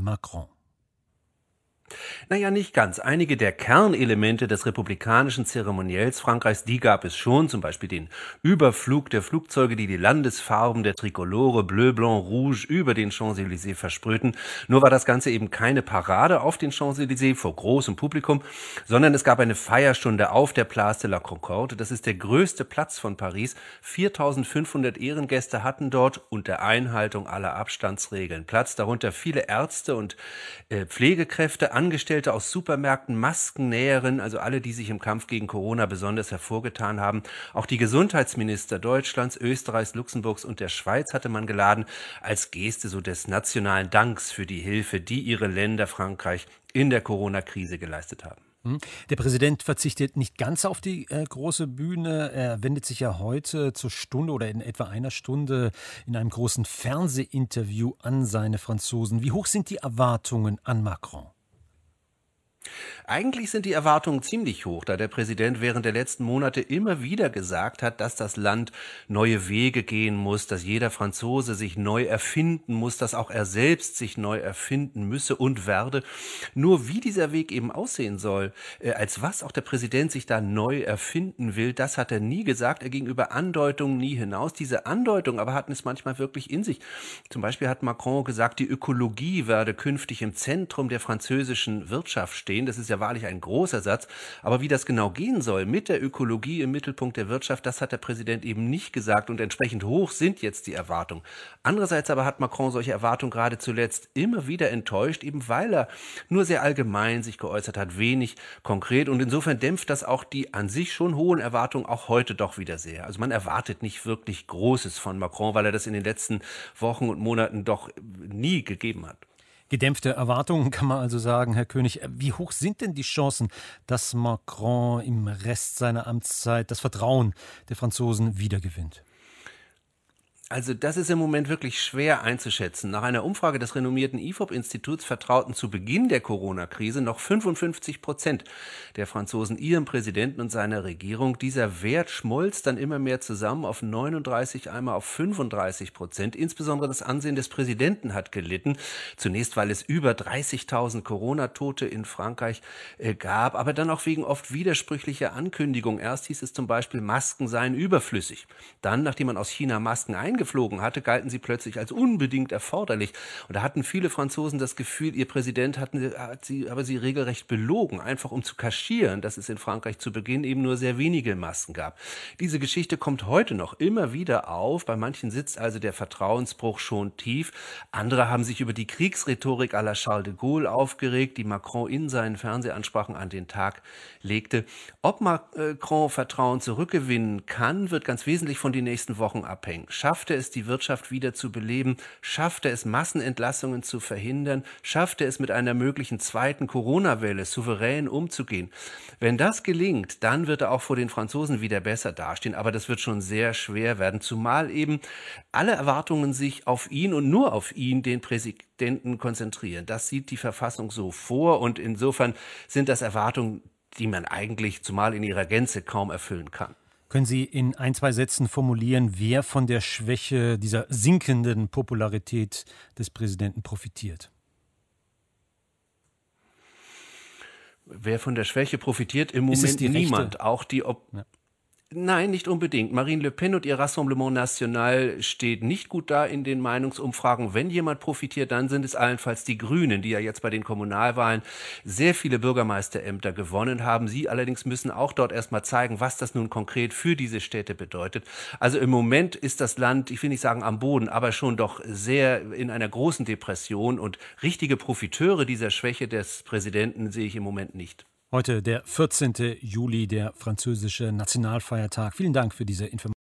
Macron? Naja, nicht ganz. Einige der Kernelemente des republikanischen Zeremoniells Frankreichs, die gab es schon, zum Beispiel den Überflug der Flugzeuge, die die Landesfarben der Trikolore Bleu, Blanc, Rouge über den Champs-Élysées versprühten. Nur war das Ganze eben keine Parade auf den Champs-Élysées vor großem Publikum, sondern es gab eine Feierstunde auf der Place de la Concorde. Das ist der größte Platz von Paris. 4.500 Ehrengäste hatten dort unter Einhaltung aller Abstandsregeln Platz, darunter viele Ärzte und Pflegekräfte, Angestellte aus Supermärkten, Maskennäherinnen, also alle, die sich im Kampf gegen Corona besonders hervorgetan haben. Auch die Gesundheitsminister Deutschlands, Österreichs, Luxemburgs und der Schweiz hatte man geladen, als Geste so des nationalen Danks für die Hilfe, die ihre Länder Frankreich in der Corona-Krise geleistet haben. Der Präsident verzichtet nicht ganz auf die große Bühne. Er wendet sich ja heute zur Stunde oder in etwa einer Stunde in einem großen Fernsehinterview an seine Franzosen. Wie hoch sind die Erwartungen an Macron? Eigentlich sind die Erwartungen ziemlich hoch, da der Präsident während der letzten Monate immer wieder gesagt hat, dass das Land neue Wege gehen muss, dass jeder Franzose sich neu erfinden muss, dass auch er selbst sich neu erfinden müsse und werde. Nur wie dieser Weg eben aussehen soll, als was auch der Präsident sich da neu erfinden will, das hat er nie gesagt. Er ging über Andeutungen nie hinaus. Diese Andeutungen aber hatten es manchmal wirklich in sich. Zum Beispiel hat Macron gesagt, die Ökologie werde künftig im Zentrum der französischen Wirtschaft stehen. Das ist ja wahrlich ein großer Satz. Aber wie das genau gehen soll mit der Ökologie im Mittelpunkt der Wirtschaft, das hat der Präsident eben nicht gesagt. Und entsprechend hoch sind jetzt die Erwartungen. Andererseits aber hat Macron solche Erwartungen gerade zuletzt immer wieder enttäuscht, eben weil er nur sehr allgemein sich geäußert hat, wenig konkret. Und insofern dämpft das auch die an sich schon hohen Erwartungen auch heute doch wieder sehr. Also man erwartet nicht wirklich Großes von Macron, weil er das in den letzten Wochen und Monaten doch nie gegeben hat. Gedämpfte Erwartungen kann man also sagen, Herr König. Wie hoch sind denn die Chancen, dass Macron im Rest seiner Amtszeit das Vertrauen der Franzosen wiedergewinnt? Also das ist im Moment wirklich schwer einzuschätzen. Nach einer Umfrage des renommierten IFOP-Instituts vertrauten zu Beginn der Corona-Krise noch 55% der Franzosen ihrem Präsidenten und seiner Regierung. Dieser Wert schmolz dann immer mehr zusammen auf 39, einmal auf 35%. Insbesondere das Ansehen des Präsidenten hat gelitten. Zunächst, weil es über 30.000 Corona-Tote in Frankreich gab, aber dann auch wegen oft widersprüchlicher Ankündigungen. Erst hieß es zum Beispiel, Masken seien überflüssig. Dann, nachdem man aus China Masken eingeflogen hatte, galten sie plötzlich als unbedingt erforderlich. Und da hatten viele Franzosen das Gefühl, ihr Präsident hat sie regelrecht belogen, einfach um zu kaschieren, dass es in Frankreich zu Beginn eben nur sehr wenige Masken gab. Diese Geschichte kommt heute noch immer wieder auf. Bei manchen sitzt also der Vertrauensbruch schon tief. Andere haben sich über die Kriegsrhetorik à la Charles de Gaulle aufgeregt, die Macron in seinen Fernsehansprachen an den Tag legte. Ob Macron Vertrauen zurückgewinnen kann, wird ganz wesentlich von den nächsten Wochen abhängen. Schafft er es, die Wirtschaft wieder zu beleben? Schafft er es, Massenentlassungen zu verhindern? Schafft er es, mit einer möglichen zweiten Corona-Welle souverän umzugehen? Wenn das gelingt, dann wird er auch vor den Franzosen wieder besser dastehen. Aber das wird schon sehr schwer werden, zumal eben alle Erwartungen sich auf ihn und nur auf ihn, den Präsidenten, konzentrieren. Das sieht die Verfassung so vor und insofern sind das Erwartungen, die man eigentlich zumal in ihrer Gänze kaum erfüllen kann. Können Sie in ein, zwei Sätzen formulieren, wer von der Schwäche dieser sinkenden Popularität des Präsidenten profitiert? Wer von der Schwäche profitiert? Im Moment niemand. Auch die Ja. Nein, nicht unbedingt. Marine Le Pen und ihr Rassemblement National steht nicht gut da in den Meinungsumfragen. Wenn jemand profitiert, dann sind es allenfalls die Grünen, die ja jetzt bei den Kommunalwahlen sehr viele Bürgermeisterämter gewonnen haben. Sie allerdings müssen auch dort erstmal zeigen, was das nun konkret für diese Städte bedeutet. Also im Moment ist das Land, ich will nicht sagen am Boden, aber schon doch sehr in einer großen Depression und richtige Profiteure dieser Schwäche des Präsidenten sehe ich im Moment nicht. Heute der 14. Juli, der französische Nationalfeiertag. Vielen Dank für diese Information.